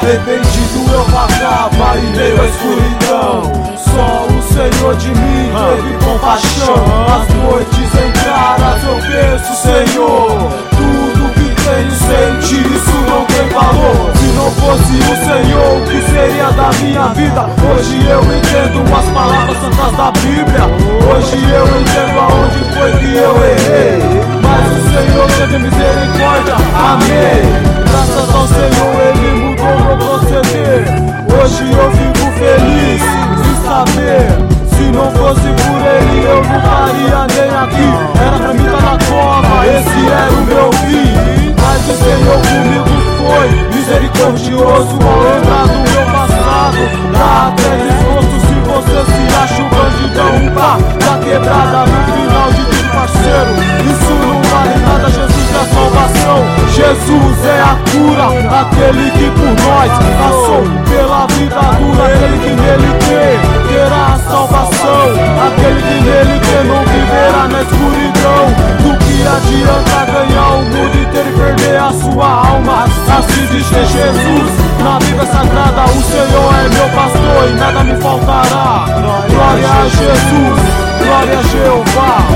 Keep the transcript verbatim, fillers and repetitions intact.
arrependido eu vagava em meio à escuridão. Só o Senhor de mim teve compaixão. As noites em claras eu penso, Senhor, tudo que tenho sem ti, isso não tem valor. Se não fosse o Senhor, o que seria da minha vida? Hoje eu entendo as palavras santas da Bíblia. Hoje eu entendo aonde foi que eu errei, mas o Senhor teve misericórdia, amém. Graças ao Senhor Ele mudou meu proceder. Hoje eu fico feliz de saber, se não fosse por Ele eu não estaria nem aqui. Era pra mim estar na cova, esse era o meu fim, mas o Senhor comigo foi misericordioso ao lembrar do meu passado. Dá até desgosto se você se acha o bandidão, tá da quebrada no final de tudo, parceiro. Isso não vale nada, Jesus é a salvação. Jesus é a cura, aquele que por nós passou pela vida dura. Aquele que nele crê terá a salvação. Aquele que nele crê não viverá na escuridão. Do que adianta ganhar o mundo inteiro e perder a sua alma? Assim diz Jesus na Bíblia Sagrada: o Senhor é meu pastor e nada me faltará. Glória a Jesus, glória a Jeová.